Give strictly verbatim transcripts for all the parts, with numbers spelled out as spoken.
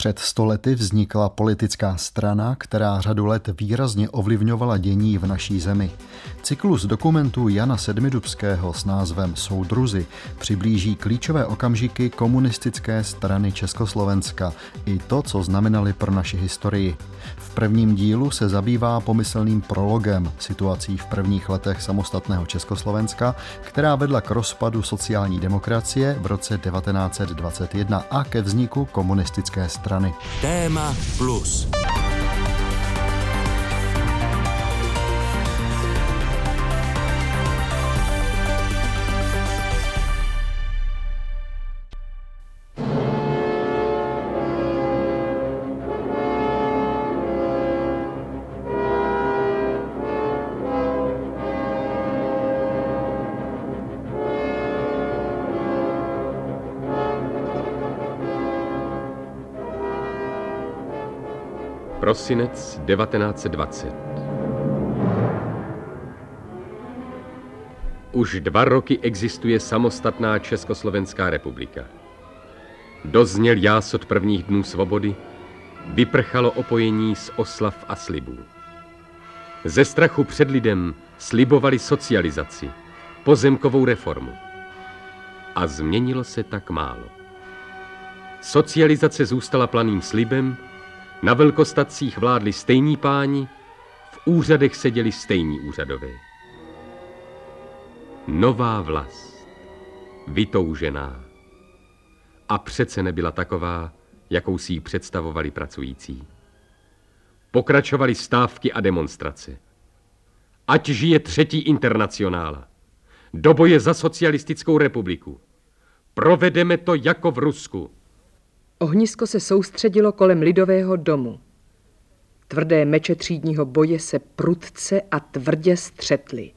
Před sto lety vznikla politická strana, která řadu let výrazně ovlivňovala dění v naší zemi. Cyklus dokumentů Jana Sedmidubského s názvem Soudruzi přiblíží klíčové okamžiky komunistické strany Československa i to, co znamenaly pro naši historii. V prvním dílu se zabývá pomyslným prologem situací v prvních letech samostatného Československa, která vedla k rozpadu sociální demokracie v roce devatenáct set dvacet jedna a ke vzniku komunistické strany. Téma plus. Prosinec devatenáct set dvacet. Už dva roky existuje samostatná Československá republika. Dozněl jásot prvních dnů svobody, vyprchalo opojení z oslav a slibů. Ze strachu před lidem slibovali socializaci, pozemkovou reformu. A změnilo se tak málo. Socializace zůstala planým slibem, na velkostatcích vládli stejní páni, v úřadech seděli stejní úřadové. Nová vlast, vytoužená. A přece nebyla taková, jakou si ji představovali pracující. Pokračovaly stávky a demonstrace. Ať žije třetí internacionála. Do boje za socialistickou republiku. Provedeme to jako v Rusku. Ohnisko se soustředilo kolem Lidového domu. Tvrdé meče třídního boje se prudce a tvrdě střetly.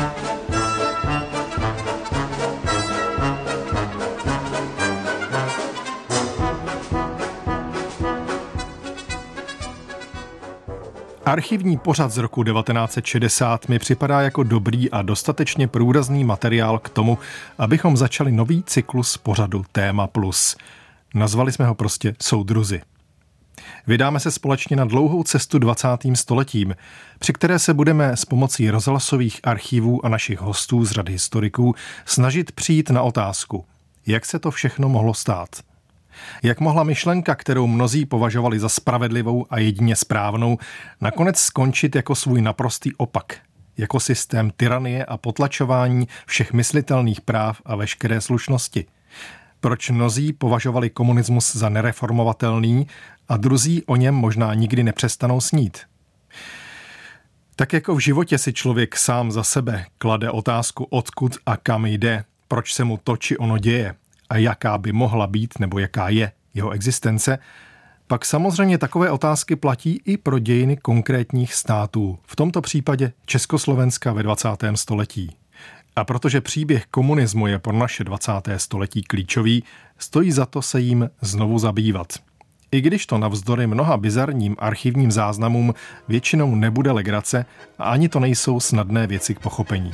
Archivní pořad z roku devatenáct set šedesát mi připadá jako dobrý a dostatečně průrazný materiál k tomu, abychom začali nový cyklus pořadu Téma plus. Nazvali jsme ho prostě Soudruzi. Vydáme se společně na dlouhou cestu dvacátým stoletím, při které se budeme s pomocí rozhlasových archivů a našich hostů z řad historiků snažit přijít na otázku, jak se to všechno mohlo stát. Jak mohla myšlenka, kterou mnozí považovali za spravedlivou a jedině správnou, nakonec skončit jako svůj naprostý opak, jako systém tyranie a potlačování všech myslitelných práv a veškeré slušnosti. Proč mnozí považovali komunismus za nereformovatelný a druzí o něm možná nikdy nepřestanou snít. Tak jako v životě si člověk sám za sebe klade otázku, odkud a kam jde, proč se mu to či ono děje a jaká by mohla být nebo jaká je jeho existence, pak samozřejmě takové otázky platí i pro dějiny konkrétních států, v tomto případě Československa ve dvacátém století. A protože příběh komunismu je pro naše dvacáté století klíčový, stojí za to se jim znovu zabývat. I když to navzdory mnoha bizarním archivním záznamům většinou nebude legrace a ani to nejsou snadné věci k pochopení.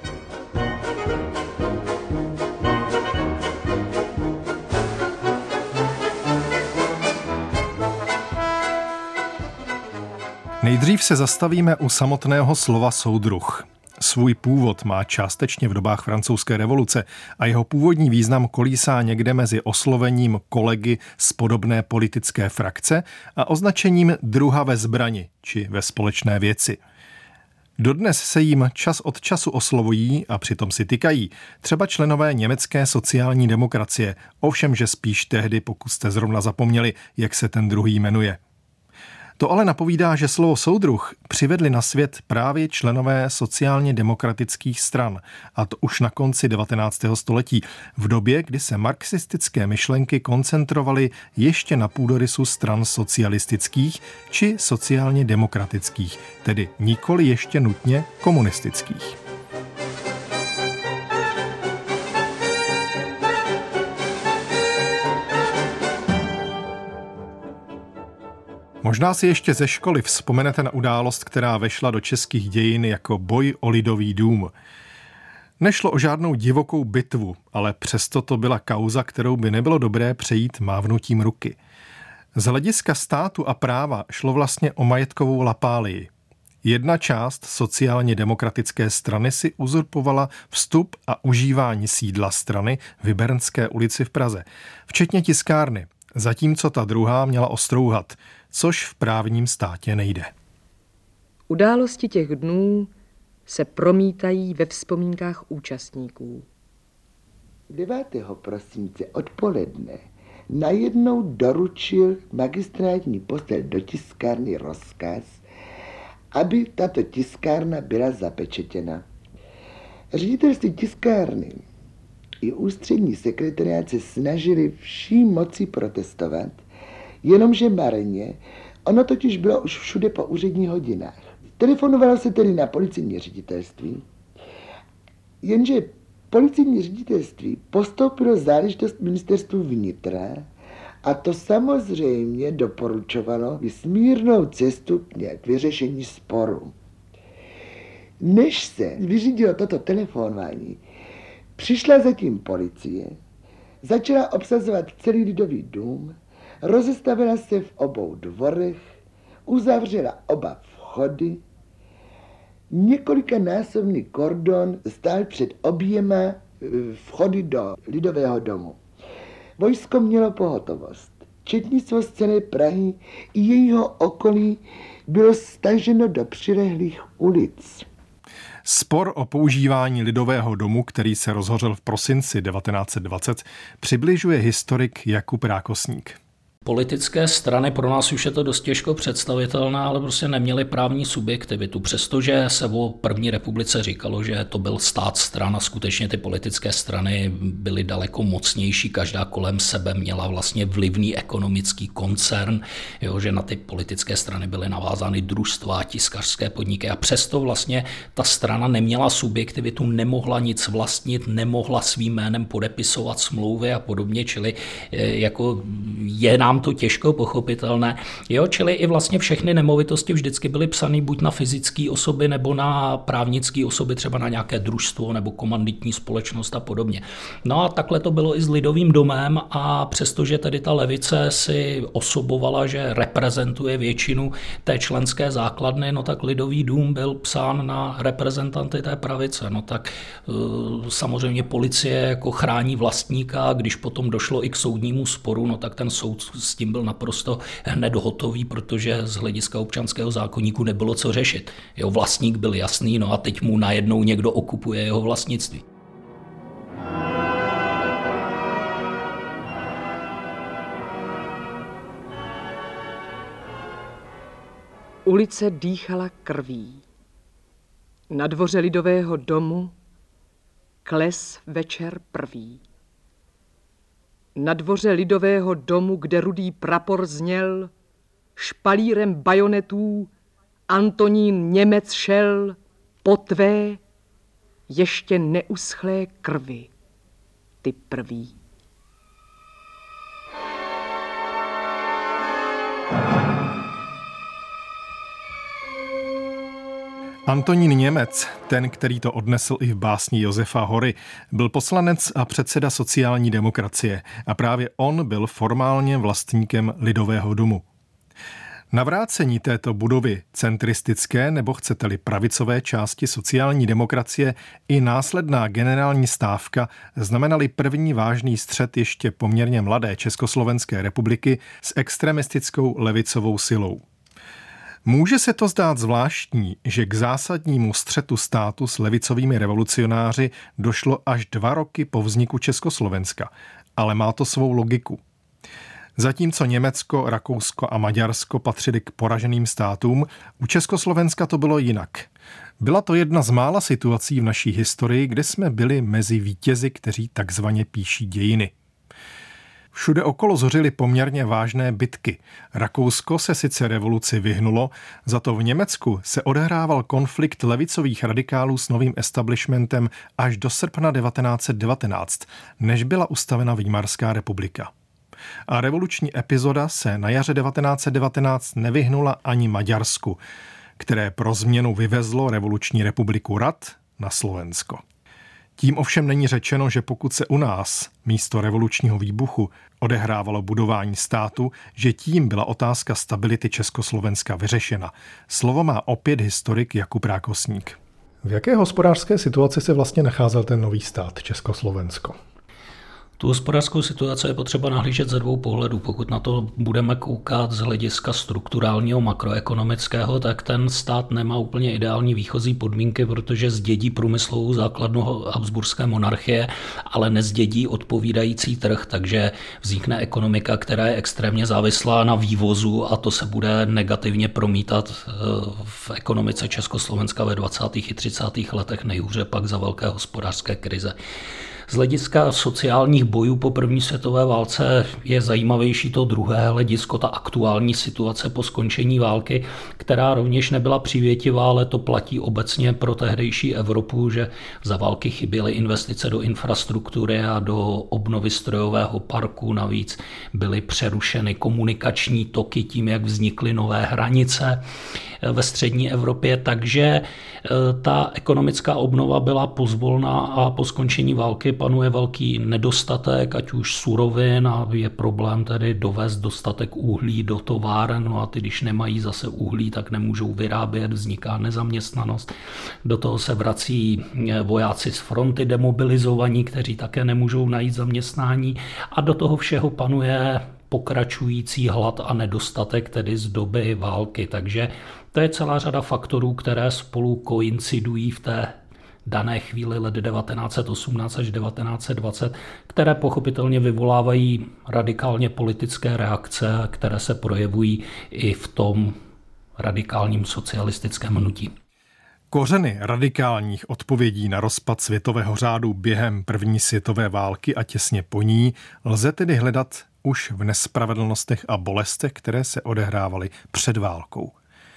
Nejdřív se zastavíme u samotného slova soudruh. Svůj původ má částečně v dobách francouzské revoluce a jeho původní význam kolísá někde mezi oslovením kolegy z podobné politické frakce a označením druha ve zbrani či ve společné věci. Dodnes se jim čas od času oslovují a přitom si tykají třeba členové německé sociální demokracie, ovšem že spíš tehdy, pokud jste zrovna zapomněli, jak se ten druhý jmenuje. To ale napovídá, že slovo soudruh přivedli na svět právě členové sociálně demokratických stran, a to už na konci devatenáctého století, v době, kdy se marxistické myšlenky koncentrovaly ještě na půdorysu stran socialistických či sociálně demokratických, tedy nikoli ještě nutně komunistických. Možná si ještě ze školy vzpomenete na událost, která vešla do českých dějin jako boj o Lidový dům. Nešlo o žádnou divokou bitvu, ale přesto to byla kauza, kterou by nebylo dobré přejít mávnutím ruky. Z hlediska státu a práva šlo vlastně o majetkovou lapálii. Jedna část sociálně demokratické strany si uzurpovala vstup a užívání sídla strany v Bernské ulici v Praze, včetně tiskárny, zatímco ta druhá měla ostrouhat, což v právním státě nejde. Události těch dnů se promítají ve vzpomínkách účastníků. devátého prosince odpoledne najednou doručil magistrátní postel do tiskárny rozkaz, aby tato tiskárna byla zapečetěna. Ředitelství tiskárny i ústřední sekretariát se snažili vší moci protestovat, jenomže marně, ono totiž bylo už všude po úředních hodinách. Telefonovalo se tedy na policejní ředitelství, jenže policejní ředitelství postoupilo záležitost ministerstvu vnitra a to samozřejmě doporučovalo smírnou cestu k vyřešení sporu. Než se vyřídilo toto telefonování, přišla zatím policie, začala obsazovat celý Lidový dům, rozestavila se v obou dvorech, uzavřela oba vchody, několikanásobný kordon stál před oběma vchody do Lidového domu. Vojsko mělo pohotovost. Četnictvo z celé Prahy i jejího okolí bylo staženo do přilehlých ulic. Spor o používání Lidového domu, který se rozhořel v prosinci devatenáct set dvacet, přibližuje historik Jakub Rákosník. Politické strany, pro nás už je to dost těžko představitelné, ale prostě neměly právní subjektivitu. Přestože se o první republice říkalo, že to byl stát stran a skutečně ty politické strany byly daleko mocnější, každá kolem sebe měla vlastně vlivný ekonomický koncern, jo, že na ty politické strany byly navázány družstva, tiskařské podniky a přesto vlastně ta strana neměla subjektivitu, nemohla nic vlastnit, nemohla svým jménem podepisovat smlouvy a podobně, čili jako je nám to těžko pochopitelné. Jo, čili i vlastně všechny nemovitosti vždycky byly psané buď na fyzické osoby nebo na právnické osoby, třeba na nějaké družstvo nebo komanditní společnost a podobně. No a takhle to bylo i s Lidovým domem a přestože tedy ta levice si osobovala, že reprezentuje většinu té členské základny, no tak Lidový dům byl psán na reprezentanty té pravice. No tak samozřejmě policie jako chrání vlastníka, když potom došlo i k soudnímu sporu, no tak ten soud s tím byl naprosto hned hotový, protože z hlediska občanského zákoníku nebylo co řešit. Jeho vlastník byl jasný, no a teď mu najednou někdo okupuje jeho vlastnictví. Ulice dýchala krví. Na dvoře Lidového domu kles večer prvý. Na dvoře Lidového domu, kde rudý prapor zněl, špalírem bajonetů Antonín Němec šel po tvé ještě neuschlé krvi, ty prvý. Antonín Němec, ten, který to odnesl i v básni Josefa Hory, byl poslanec a předseda sociální demokracie a právě on byl formálně vlastníkem Lidového domu. Navrácení této budovy centristické nebo chcete-li pravicové části sociální demokracie i následná generální stávka znamenaly první vážný střet ještě poměrně mladé Československé republiky s extremistickou levicovou silou. Může se to zdát zvláštní, že k zásadnímu střetu státu s levicovými revolucionáři došlo až dva roky po vzniku Československa, ale má to svou logiku. Zatímco Německo, Rakousko a Maďarsko patřili k poraženým státům, u Československa to bylo jinak. Byla to jedna z mála situací v naší historii, kde jsme byli mezi vítězi, kteří takzvaně píší dějiny. Všude okolo zořily poměrně vážné bitky. Rakousko se sice revoluci vyhnulo, za to v Německu se odehrával konflikt levicových radikálů s novým establishmentem až do srpna devatenáct set devatenáct, než byla ustavena Výmarská republika. A revoluční epizoda se na jaře devatenáct set devatenáct nevyhnula ani Maďarsku, které pro změnu vyvezlo revoluční republiku Rad na Slovensko. Tím ovšem není řečeno, že pokud se u nás místo revolučního výbuchu odehrávalo budování státu, že tím byla otázka stability Československa vyřešena. Slovo má opět historik Jakub Rákosník. V jaké hospodářské situaci se vlastně nacházel ten nový stát Československo? Tu hospodářskou situaci je potřeba nahlížet ze dvou pohledů. Pokud na to budeme koukat z hlediska strukturálního, makroekonomického, tak ten stát nemá úplně ideální výchozí podmínky, protože zdědí průmyslovou základnu habsburské monarchie, ale nezdědí odpovídající trh, takže vznikne ekonomika, která je extrémně závislá na vývozu a to se bude negativně promítat v ekonomice Československa ve dvacátých i třicátých letech, nejhůře pak za velké hospodářské krize. Z hlediska sociálních bojů po první světové válce je zajímavější to druhé hledisko, ta aktuální situace po skončení války, která rovněž nebyla přívětivá, ale to platí obecně pro tehdejší Evropu, že za války chyběly investice do infrastruktury a do obnovy strojového parku. Navíc byly přerušeny komunikační toky tím, jak vznikly nové hranice ve střední Evropě, takže ta ekonomická obnova byla pozvolná a po skončení války panuje velký nedostatek, ať už surovin, a je problém tedy dovést dostatek uhlí do továren, no a ty, když nemají zase uhlí, tak nemůžou vyrábět, vzniká nezaměstnanost. Do toho se vrací vojáci z fronty demobilizovaní, kteří také nemůžou najít zaměstnání a do toho všeho panuje pokračující hlad a nedostatek tedy z doby války. Takže to je celá řada faktorů, které spolu koincidují v té dané chvíli let devatenáct set osmnáct až devatenáct set dvacet, které pochopitelně vyvolávají radikálně politické reakce, které se projevují i v tom radikálním socialistickém hnutí. Kořeny radikálních odpovědí na rozpad světového řádu během první světové války a těsně po ní lze tedy hledat už v nespravedlnostech a bolestech, které se odehrávaly před válkou.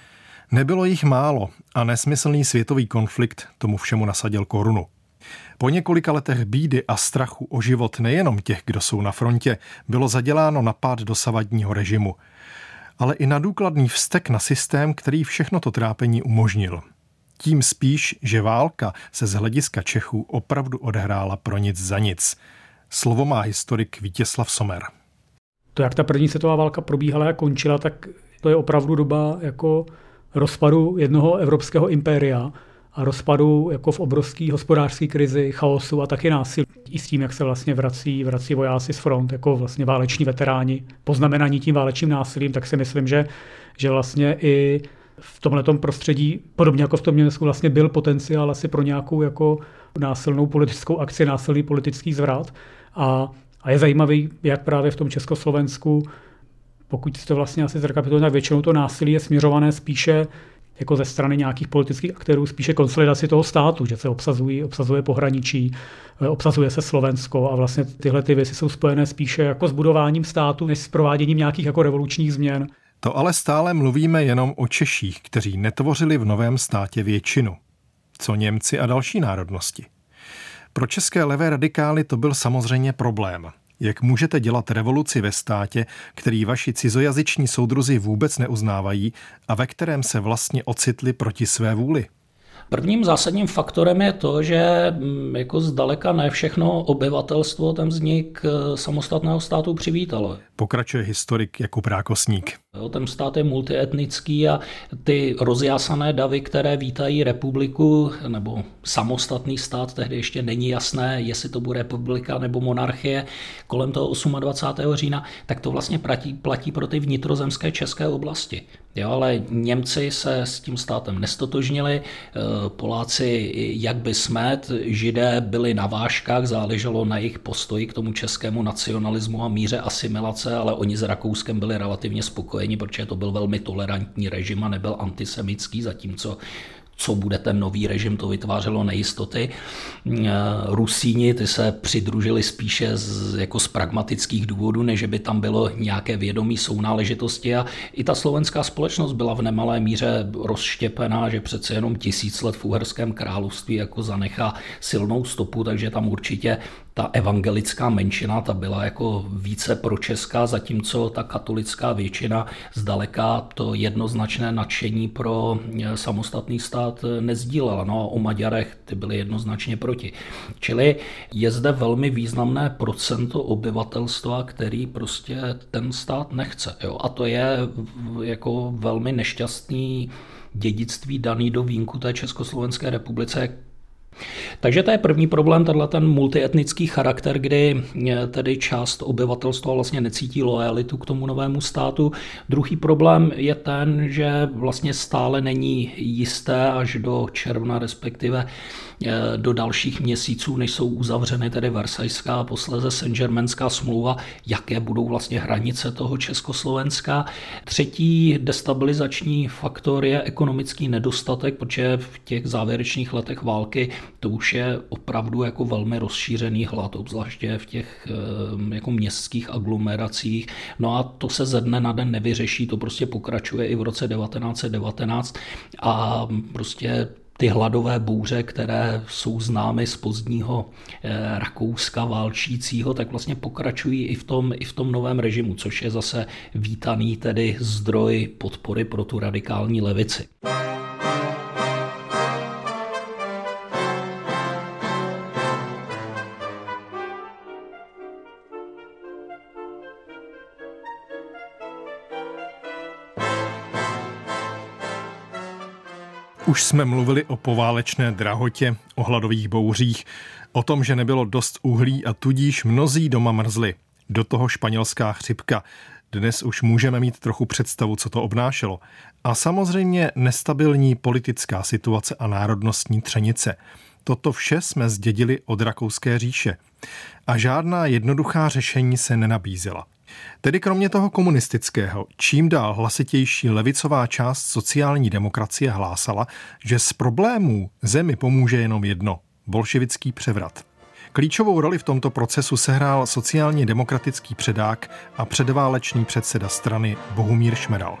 Nebylo jich málo a nesmyslný světový konflikt tomu všemu nasadil korunu. Po několika letech bídy a strachu o život nejenom těch, kdo jsou na frontě, bylo zaděláno na pád dosavadního režimu, ale i na důkladný vztek na systém, který všechno to trápení umožnil. Tím spíš, že válka se z hlediska Čechů opravdu odehrála pro nic za nic. Slovo má historik Vítězslav Sommer. To, jak ta první světová válka probíhala a končila, tak to je opravdu doba jako rozpadu jednoho evropského impéria a rozpadu jako v obrovské hospodářské krizi, chaosu a taky násilí. I s tím, jak se vlastně vrací, vrací vojáci z front, jako vlastně váleční veteráni, poznamenaní tím válečným násilím, tak si myslím, že, že vlastně i v tomhletom prostředí, podobně jako v tom Německu, vlastně byl potenciál asi pro nějakou jako násilnou politickou akci, násilný politický zvrat. A, a je zajímavý, jak právě v tom Československu, pokud jste vlastně asi zrekapitulujete, tak většinou to násilí je směřované spíše jako ze strany nějakých politických aktérů, spíše konsolidaci toho státu, že se obsazují, obsazuje pohraničí, obsazuje se Slovensko a vlastně tyhle ty věci jsou spojené spíše jako s budováním státu, než s prováděním nějakých jako revolučních změn. To ale stále mluvíme jenom o Češích, kteří netvořili v novém státě většinu. Co Němci a další národnosti? Pro české levé radikály to byl samozřejmě problém. Jak můžete dělat revoluci ve státě, který vaši cizojazyční soudruzi vůbec neuznávají a ve kterém se vlastně ocitli proti své vůli? Prvním zásadním faktorem je to, že jako zdaleka ne všechno obyvatelstvo ten vznik samostatného státu přivítalo. Pokračuje historik Jakub Rákosník. Ten stát je multietnický a ty rozjásané davy, které vítají republiku nebo samostatný stát, tehdy ještě není jasné, jestli to bude republika nebo monarchie kolem toho dvacátého osmého října, tak to vlastně platí, platí pro ty vnitrozemské české oblasti. Jo, ale Němci se s tím státem nestotožnili, Poláci jak by smet, Židé byli na vážkách, záleželo na jejich postoji k tomu českému nacionalismu a míře asimilace, ale oni s Rakouskem byli relativně spokojeni, protože to byl velmi tolerantní režim a nebyl antisemický, zatímco co bude ten nový režim, to vytvářelo nejistoty. Rusíni, ty se přidružili spíše z, jako z pragmatických důvodů, než by tam bylo nějaké vědomí sounáležitosti a i ta slovenská společnost byla v nemalé míře rozštěpená, že přece jenom tisíc let v Uherském království jako zanechá silnou stopu, takže tam určitě ta evangelická menšina, ta byla jako více pročeská, zatímco ta katolická většina zdaleka to jednoznačné nadšení pro samostatný stát nezdílela. No a o Maďarech ty byly jednoznačně proti. Čili je zde velmi významné procento obyvatelstva, který prostě ten stát nechce. Jo? A to je jako velmi nešťastný dědictví daný do vínku té Československé republice. Takže to je první problém, tenhle ten multietnický charakter, kdy tedy část obyvatelstva vlastně necítí lojalitu k tomu novému státu. Druhý problém je ten, že vlastně stále není jisté až do června, respektive do dalších měsíců, než jsou uzavřeny tedy Versajská a posléze Saint-Germainská smlouva, jaké budou vlastně hranice toho Československa. Třetí destabilizační faktor je ekonomický nedostatek, protože v těch závěrečných letech války to už je opravdu jako velmi rozšířený hlad, obzvláště v těch jako městských aglomeracích. No a to se ze dne na den nevyřeší, to prostě pokračuje i v roce devatenáct set devatenáct a prostě ty hladové bouře, které jsou známy z pozdního Rakouska válčícího, tak vlastně pokračují i v tom, i v tom novém režimu, což je zase vítaný tedy zdroj podpory pro tu radikální levici. Už jsme mluvili o poválečné drahotě, o hladových bouřích, o tom, že nebylo dost uhlí a tudíž mnozí doma mrzli. Do toho španělská chřipka. Dnes už můžeme mít trochu představu, co to obnášelo. A samozřejmě nestabilní politická situace a národnostní třenice. Toto vše jsme zdědili od Rakouské říše. A žádná jednoduchá řešení se nenabízela. Tedy kromě toho komunistického, čím dál hlasitější levicová část sociální demokracie hlásala, že z problémů zemi pomůže jenom jedno – bolševický převrat. Klíčovou roli v tomto procesu sehrál sociálně demokratický předák a předválečný předseda strany Bohumír Šmeral.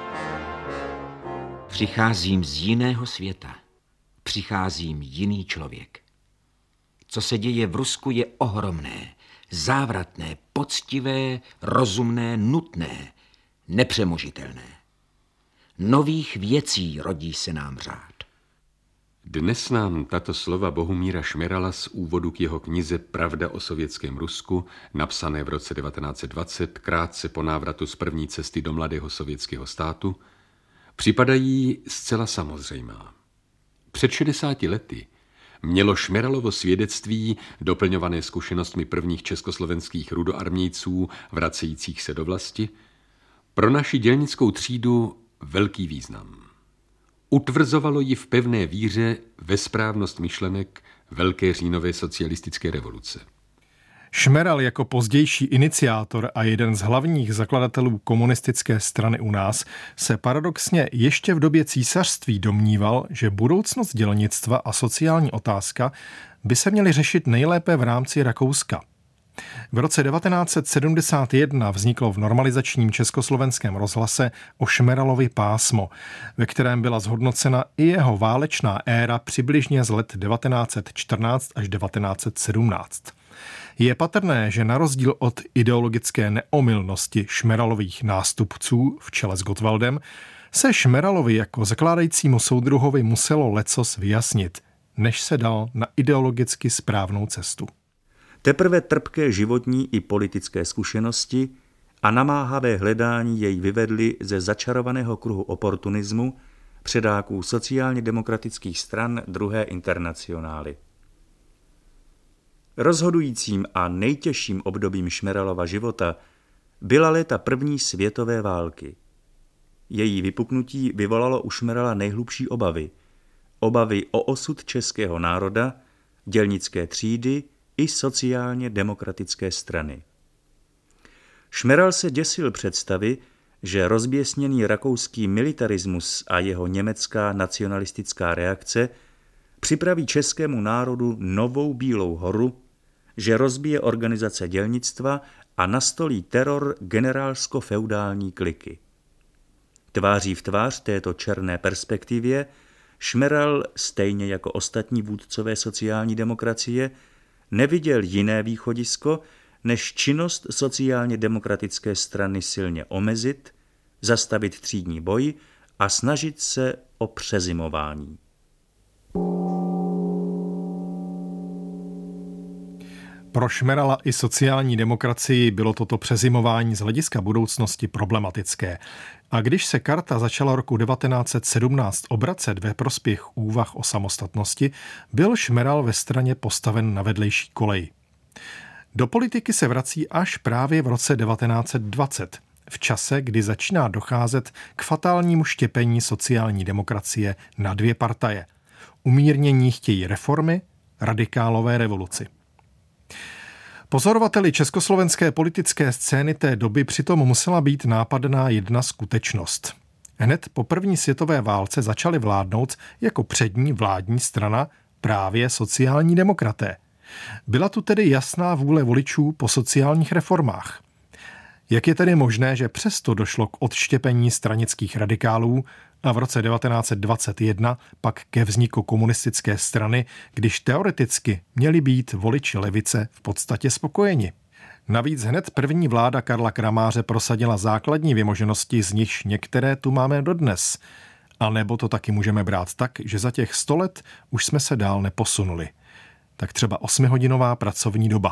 Přicházím z jiného světa. Přicházím jiný člověk. Co se děje v Rusku je ohromné, závratné, poctivé, rozumné, nutné, nepřemožitelné. Nových věcí rodí se nám řád. Dnes nám tato slova Bohumíra Šmerala z úvodu k jeho knize Pravda o sovětském Rusku, napsané v roce devatenáct set dvacet, krátce po návratu z první cesty do mladého sovětského státu, připadají zcela samozřejmá. Před šedesáti lety mělo Šmeralovo svědectví, doplňované zkušenostmi prvních československých rudoarmějců vracejících se do vlasti, pro naši dělnickou třídu velký význam. Utvrzovalo ji v pevné víře ve správnost myšlenek Velké říjnové socialistické revoluce. Šmeral jako pozdější iniciátor a jeden z hlavních zakladatelů komunistické strany u nás se paradoxně ještě v době císařství domníval, že budoucnost dělnictva a sociální otázka by se měly řešit nejlépe v rámci Rakouska. V roce devatenáct set sedmdesát jedna vzniklo v normalizačním československém rozhlase o Šmeralovi pásmo, ve kterém byla zhodnocena i jeho válečná éra přibližně z let devatenáct set čtrnáct až devatenáct set sedmnáct. Je patrné, že na rozdíl od ideologické neomylnosti Šmeralových nástupců v čele s Gottwaldem se Šmeralovi jako zakládajícímu soudruhovi muselo lecos vyjasnit, než se dal na ideologicky správnou cestu. Teprve trpké životní i politické zkušenosti a namáhavé hledání jej vyvedly ze začarovaného kruhu oportunismu předáků sociálně demokratických stran druhé internacionály. Rozhodujícím a nejtěžším obdobím Šmeralova života byla léta první světové války. Její vypuknutí vyvolalo u Šmerala nejhlubší obavy. Obavy o osud českého národa, dělnické třídy i sociálně demokratické strany. Šmeral se děsil představy, že rozběsněný rakouský militarismus a jeho německá nacionalistická reakce připraví českému národu novou Bílou horu, že rozbije organizace dělnictva a nastolí teror generálsko-feudální kliky. Tváří v tvář této černé perspektivě Šmeral, stejně jako ostatní vůdcové sociální demokracie, neviděl jiné východisko, než činnost sociálně demokratické strany silně omezit, zastavit třídní boj a snažit se o přezimování. Pro Šmerala i sociální demokracii bylo toto přezimování z hlediska budoucnosti problematické. A když se karta začala roku devatenáct set sedmnáct obracet ve prospěch úvah o samostatnosti, byl Šmeral ve straně postaven na vedlejší kolej. Do politiky se vrací až právě v roce devatenáct set dvacet, v čase, kdy začíná docházet k fatálnímu štěpení sociální demokracie na dvě partaje. Umírnění chtějí reformy, radikálové revoluci. Pozorovateli československé politické scény té doby přitom musela být nápadná jedna skutečnost. Hned po první světové válce začaly vládnout jako přední vládní strana právě sociální demokraté. Byla tu tedy jasná vůle voličů po sociálních reformách. Jak je tedy možné, že přesto došlo k odštěpení stranických radikálů a v roce devatenáct set dvacet jedna pak ke vzniku komunistické strany, když teoreticky měli být voliči levice v podstatě spokojeni? Navíc hned první vláda Karla Kramáře prosadila základní vymoženosti, z nichž některé tu máme dodnes. A nebo to taky můžeme brát tak, že za těch sto let už jsme se dál neposunuli. Tak třeba osmihodinová pracovní doba.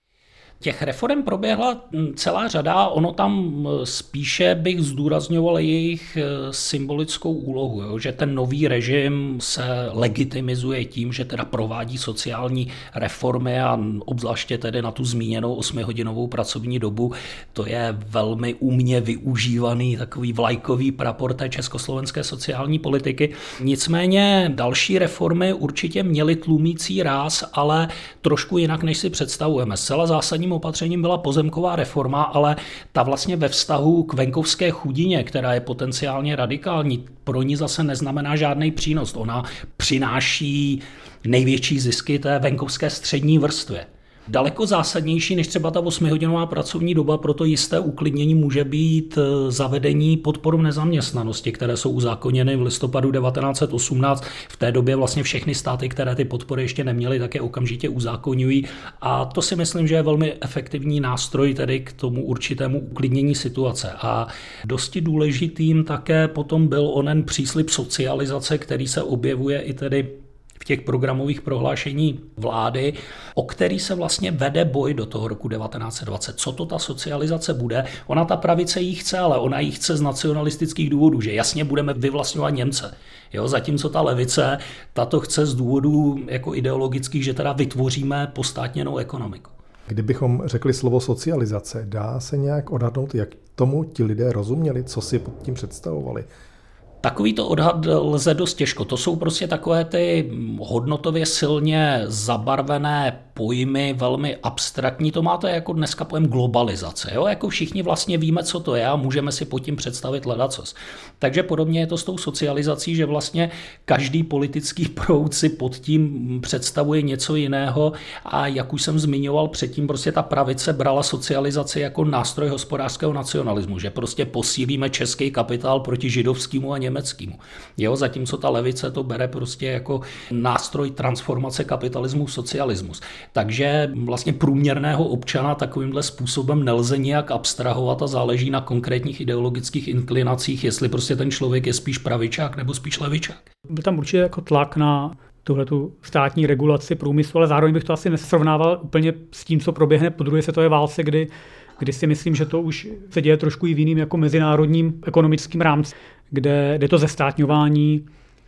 Těch reform proběhla celá řada, ono tam spíše bych zdůrazňoval jejich symbolickou úlohu, jo? Že ten nový režim se legitimizuje tím, že teda provádí sociální reformy a obzvláště tedy na tu zmíněnou osmihodinovou pracovní dobu. To je velmi umně využívaný takový vlajkový prapor té československé sociální politiky. Nicméně další reformy určitě měly tlumící ráz, ale trošku jinak, než si představujeme. Zcela zásadní opatřením byla pozemková reforma, ale ta vlastně ve vztahu k venkovské chudině, která je potenciálně radikální, pro ní zase neznamená žádný přínos. Ona přináší největší zisky té venkovské střední vrstvě. Daleko zásadnější než třeba ta osmihodinová pracovní doba, proto jisté uklidnění může být zavedení podporu v nezaměstnanosti, které jsou uzákoněny v listopadu devatenáct set osmnáct. V té době vlastně všechny státy, které ty podpory ještě neměly, tak je okamžitě uzákoňují. A to si myslím, že je velmi efektivní nástroj tedy k tomu určitému uklidnění situace. A dosti důležitým také potom byl onen příslib socializace, který se objevuje i tedy v těch programových prohlášení vlády, o který se vlastně vede boj do toho roku devatenáct set dvacet. Co to ta socializace bude? Ona ta pravice jí chce, ale ona jí chce z nacionalistických důvodů, že jasně budeme vyvlastňovat Němce. Jo, zatímco ta levice, ta to chce z důvodů jako ideologických, že teda vytvoříme postátněnou ekonomiku. Kdybychom řekli slovo socializace, dá se nějak odhadnout, jak tomu ti lidé rozuměli, co si pod tím představovali? Takový to odhad lze dost těžko. To jsou prostě takové ty hodnotově silně zabarvené pojmy, velmi abstraktní. To máte jako dneska pojem globalizace. Jo? Jako všichni vlastně víme, co to je a můžeme si pod tím představit ledacos. Takže podobně je to s tou socializací, že vlastně každý politický proud si pod tím představuje něco jiného a jak už jsem zmiňoval předtím, prostě ta pravice brala socializaci jako nástroj hospodářského nacionalismu, že prostě posílíme český kapitál proti židovskému a německému. Jo, zatímco ta levice to bere prostě jako nástroj transformace kapitalismu v socialismus. Takže vlastně průměrného občana takovýmhle způsobem nelze nějak abstrahovat a záleží na konkrétních ideologických inklinacích, jestli prostě ten člověk je spíš pravičák nebo spíš levičák. Byl tam určitě jako tlak na tuhletu státní regulaci průmyslu, ale zároveň bych to asi nesrovnával úplně s tím, co proběhne po druhé světové válce, kdy, kdy si myslím, že to už se děje trošku i v jiným jako mezinárodním ekonomickým rámci, kde, kde to zestátňování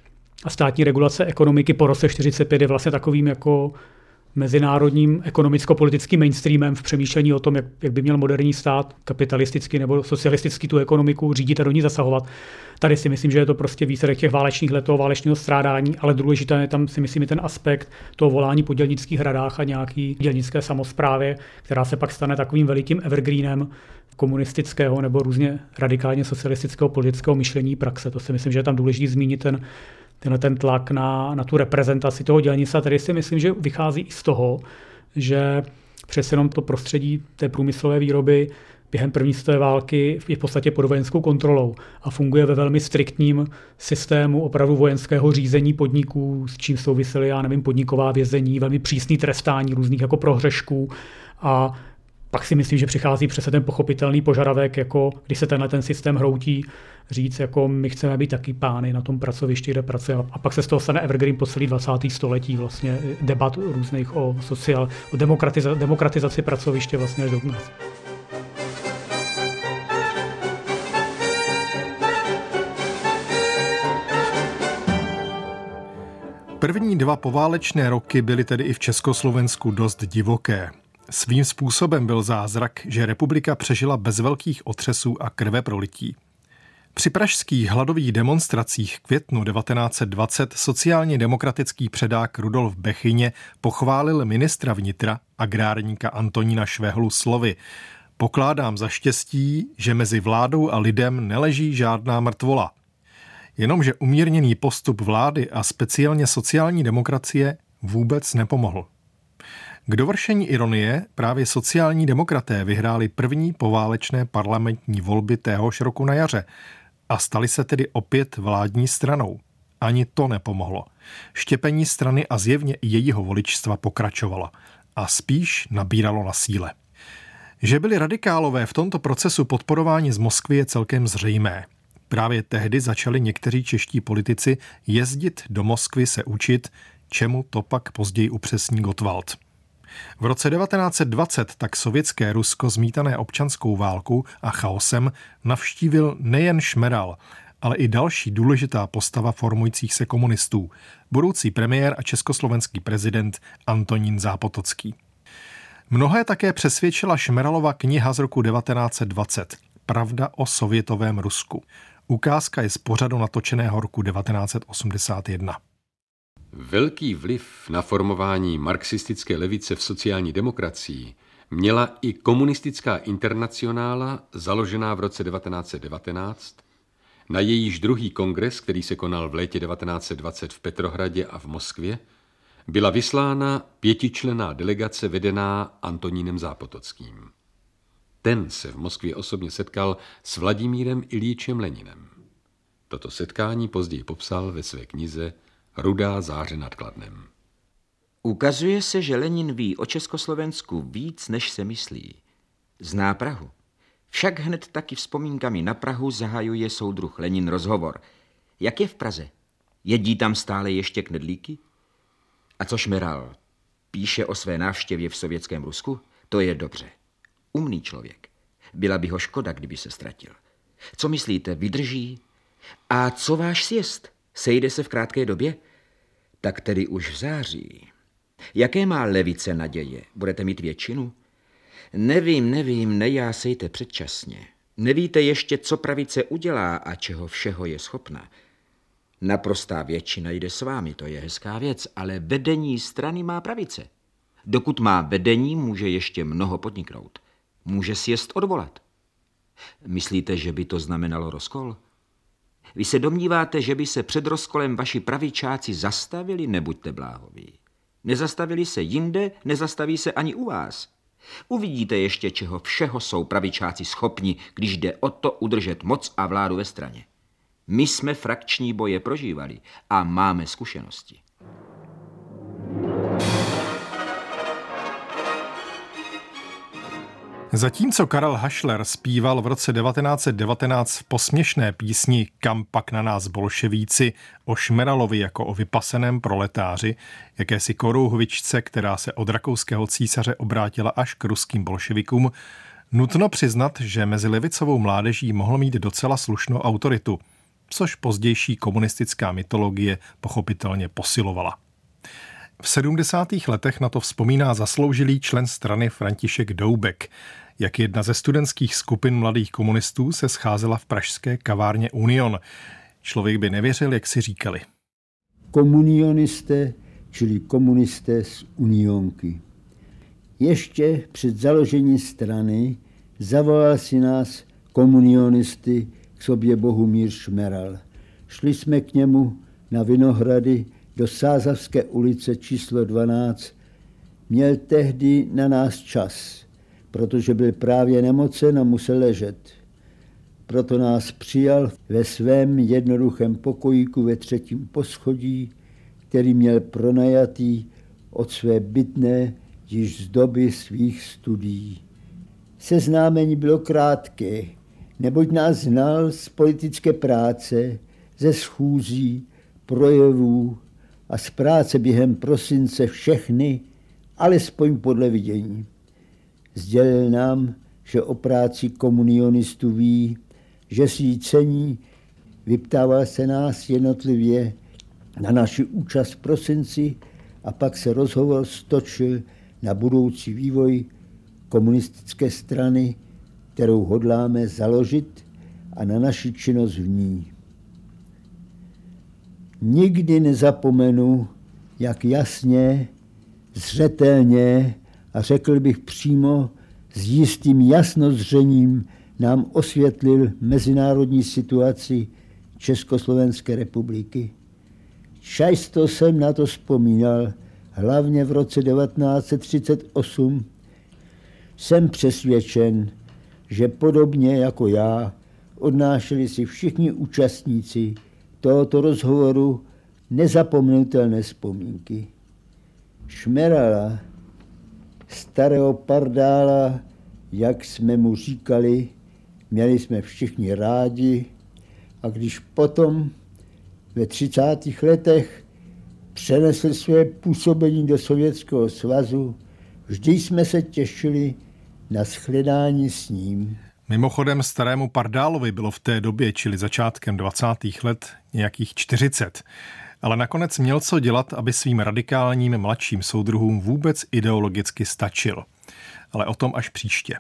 a státní regulace ekonomiky po roce čtyřicet pět je vlastně takovým jako mezinárodním ekonomicko-politickým mainstreamem v přemýšlení o tom, jak, jak by měl moderní stát, kapitalistický nebo socialistický, tu ekonomiku řídit a do ní zasahovat. Tady si myslím, že je to prostě výsledek těch válečných let, toho válečného strádání, ale důležité je tam si myslím i ten aspekt toho volání po dělnických hradách a nějaký dělnické samosprávě, která se pak stane takovým velikým evergreenem komunistického nebo různě radikálně socialistického politického myšlení praxe. To si myslím, že je tam důležité zmínit ten tenhle ten tlak na, na tu reprezentaci toho dělnictva. Tady si myslím, že vychází i z toho, že přece jenom to prostředí té průmyslové výroby během první světové války je v podstatě pod vojenskou kontrolou a funguje ve velmi striktním systému opravdu vojenského řízení podniků, s čím souvisely, já nevím, podniková vězení, velmi přísný trestání různých jako prohřešků a pak si myslím, že přichází přesně ten pochopitelný požadavek, jako když se tenhle ten systém hroutí, říct, jako my chceme být taky pány na tom pracovišti, kde pracujeme. A pak se z toho stane evergreen po celý dvacátém století vlastně debat různých o sociál, o demokratiza, demokratizaci pracoviště vlastně až do dnes. První dva poválečné roky byly tedy i v Československu dost divoké. Svým způsobem byl zázrak, že republika přežila bez velkých otřesů a krveprolití. Při pražských hladových demonstracích v květnu devatenáct set dvacet sociálně demokratický předák Rudolf Bechyně pochválil ministra vnitra, agrárníka Antonína Švehlu slovy: "Pokládám za štěstí, že mezi vládou a lidem neleží žádná mrtvola." Jenomže umírněný postup vlády a speciálně sociální demokracie vůbec nepomohl. K dovršení ironie právě sociální demokraté vyhráli první poválečné parlamentní volby téhož roku na jaře a stali se tedy opět vládní stranou. Ani to nepomohlo. Štěpení strany a zjevně i jejího voličstva pokračovalo a spíš nabíralo na síle. Že byli radikálové v tomto procesu podporováni z Moskvy je celkem zřejmé. Právě tehdy začali někteří čeští politici jezdit do Moskvy se učit, čemu to pak později upřesní Gottwald. V roce devatenáct set dvacet tak sovětské Rusko zmítané občanskou válkou a chaosem navštívil nejen Šmeral, ale i další důležitá postava formujících se komunistů, budoucí premiér a československý prezident Antonín Zápotocký. Mnohé také přesvědčila Šmeralova kniha z roku devatenáct set dvacet, Pravda o sovětovém Rusku. Ukázka je z pořadu natočeného roku devatenáct set osmdesát jedna. Velký vliv na formování marxistické levice v sociální demokracii měla i komunistická internacionála, založená v roce devatenáct set devatenáct, na jejíž druhý kongres, který se konal v létě devatenáct set dvacet v Petrohradě a v Moskvě, byla vyslána pětičlenná delegace vedená Antonínem Zápotockým. Ten se v Moskvě osobně setkal s Vladimírem Iljičem Leninem. Toto setkání později popsal ve své knize Rudá záře nad Kladnem. Ukazuje se, že Lenin ví o Československu víc, než se myslí. Zná Prahu. Však hned taky vzpomínkami na Prahu zahajuje soudruh Lenin rozhovor. Jak je v Praze? Jedí tam stále ještě knedlíky? A co Šmeral? Píše o své návštěvě v sovětském Rusku? To je dobře. Umný člověk. Byla by ho škoda, kdyby se ztratil. Co myslíte, vydrží? A co váš sjezd? Sejde se v krátké době? Tak tedy už v září. Jaké má levice naděje? Budete mít většinu? Nevím, nevím, nejásejte předčasně. Nevíte ještě, co pravice udělá a čeho všeho je schopna. Naprostá většina jde s vámi, to je hezká věc, ale vedení strany má pravice. Dokud má vedení, může ještě mnoho podniknout. Může sjezd odvolat. Myslíte, že by to znamenalo rozkol? Vy se domníváte, že by se před rozkolem vaši pravičáci zastavili? Nebuďte bláhoví. Nezastavili se jinde, nezastaví se ani u vás. Uvidíte ještě, čeho všeho jsou pravičáci schopni, když jde o to udržet moc a vládu ve straně. My jsme frakční boje prožívali a máme zkušenosti. Zatímco Karel Hašler zpíval v roce devatenáct set devatenáct v posměšné písni Kam pak na nás bolševíci o Šmeralovi jako o vypaseném proletáři, jakési korouhvičce, která se od rakouského císaře obrátila až k ruským bolševikům, nutno přiznat, že mezi levicovou mládeží mohl mít docela slušnou autoritu, což pozdější komunistická mytologie pochopitelně posilovala. V sedmdesátých letech na to vzpomíná zasloužilý člen strany František Doubek, jak jedna ze studentských skupin mladých komunistů se scházela v pražské kavárně Union. Člověk by nevěřil, jak si říkali. Komunionisté, čili komunisté z Unionky. Ještě před založením strany zavolal si nás komunionisty k sobě Bohumír Šmeral. Šli jsme k němu na Vinohrady do Sázavské ulice číslo dvanáct. Měl tehdy na nás čas. protože byl právě nemocen a musel ležet. Proto nás přijal ve svém jednoduchém pokojíku ve třetím poschodí, který měl pronajatý od své bytné již z doby svých studií. Seznámení bylo krátké, neboť nás znal z politické práce, ze schůzí, projevů a z práce během prosince všechny, alespoň podle vidění. Sdělil nám, že o práci komunionistů ví, že si ji cení, vyptával se nás jednotlivě na naši účast v prosinci a pak se rozhovor stočil na budoucí vývoj komunistické strany, kterou hodláme založit, a na naši činnost v ní. Nikdy nezapomenu, jak jasně, zřetelně a řekl bych přímo s jistým jasnozřením nám osvětlil mezinárodní situaci Československé republiky. Často jsem na to vzpomínal, hlavně v roce devatenáct set třicet osm. Jsem přesvědčen, že podobně jako já odnášeli si všichni účastníci tohoto rozhovoru nezapomenutelné vzpomínky. Šmerala, starého pardála, jak jsme mu říkali, měli jsme všichni rádi, a když potom ve třicátých letech přenesl své působení do Sovětského svazu, vždy jsme se těšili na shledání s ním. Mimochodem starému pardálovi bylo v té době, čili začátkem dvacátých let, nějakých čtyřicet. Ale nakonec měl co dělat, aby svým radikálním mladším soudruhům vůbec ideologicky stačil. Ale o tom až příště.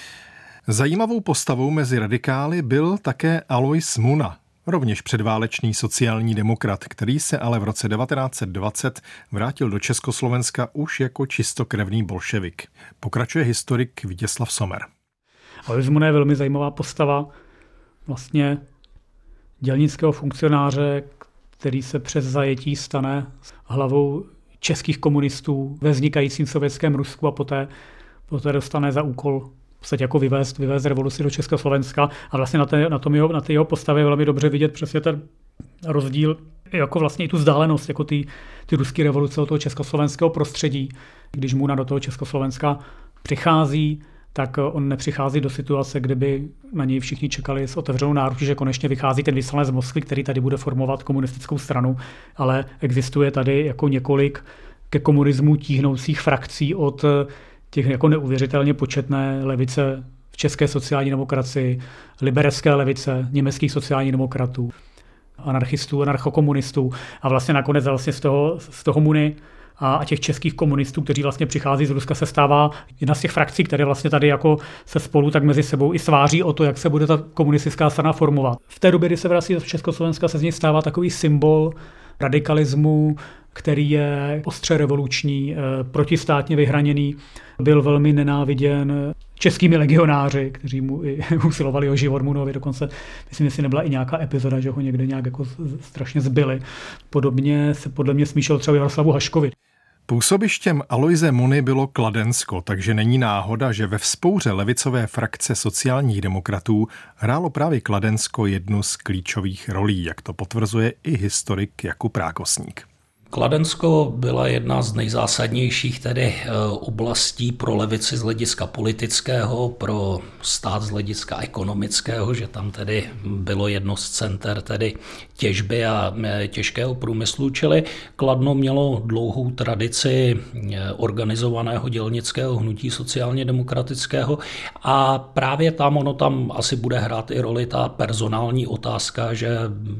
Zajímavou postavou mezi radikály byl také Alois Muna, rovněž předválečný sociální demokrat, který se ale v roce devatenáct set dvacet vrátil do Československa už jako čistokrevný bolševik. Pokračuje historik Vítězslav Sommer. Alois Muna je velmi zajímavá postava vlastně dělnického funkcionáře, který se přes zajetí stane hlavou českých komunistů ve vznikajícím sovětském Rusku a poté, poté dostane za úkol v podstatě jako vyvést, vyvést revoluci do Československa. A vlastně na té, na tom jeho, na té jeho postavě je velmi dobře vidět přesně ten rozdíl, jako vlastně i tu vzdálenost, jako ty, ty ruské revoluce od toho československého prostředí. Když Muna do toho Československa přichází, tak on nepřichází do situace, kde by na něj všichni čekali s otevřenou náručí, že konečně vychází ten vyslanec z Moskvy, který tady bude formovat komunistickou stranu, ale existuje tady jako několik ke komunismu tíhnoucích frakcí od těch jako neuvěřitelně početné levice v české sociální demokracii, liberecké levice, německých sociálních demokratů, anarchistů, anarchokomunistů a vlastně nakonec vlastně z toho, z toho Muny a těch českých komunistů, kteří vlastně přichází z Ruska, se stává jedna z těch frakcí, které vlastně tady jako se spolu tak mezi sebou i sváří o to, jak se bude ta komunistická strana formovat. V té době, kdy se vrací do Československa, se z něj stává takový symbol radikalismu, který je ostře revoluční, protistátně vyhraněný, byl velmi nenáviděn českými legionáři, kteří mu i usilovali o život Munovi, dokonce myslím, jestli nebyla i nějaká epizoda, že ho někde nějak jako strašně zbyli. Podobně se podle mě smíšel třeba Jaroslavu Haškovi. Působištěm Aloise Muny bylo Kladensko, takže není náhoda, že ve vzpouře levicové frakce sociálních demokratů hrálo právě Kladensko jednu z klíčových rolí, jak to potvrzuje i historik Jakub Rákosník. Kladensko byla jedna z nejzásadnějších tedy oblastí pro levici z hlediska politického, pro stát z hlediska ekonomického, že tam tedy bylo jedno z center tedy těžby a těžkého průmyslu, čili Kladno mělo dlouhou tradici organizovaného dělnického hnutí sociálně demokratického a právě tam ono tam asi bude hrát i roli ta personální otázka, že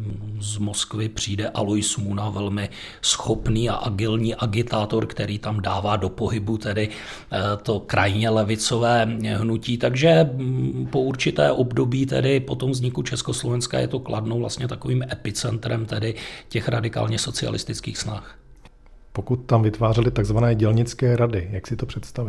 z Moskvy přijde Alois Muna, velmi schopný a agilní agitátor, který tam dává do pohybu tedy to krajně levicové hnutí. Takže po určité období tedy po tom vzniku Československa je to Kladno vlastně takovým epicentrem tedy těch radikálně socialistických snah. Pokud tam vytvářeli takzvané dělnické rady, jak si to představit?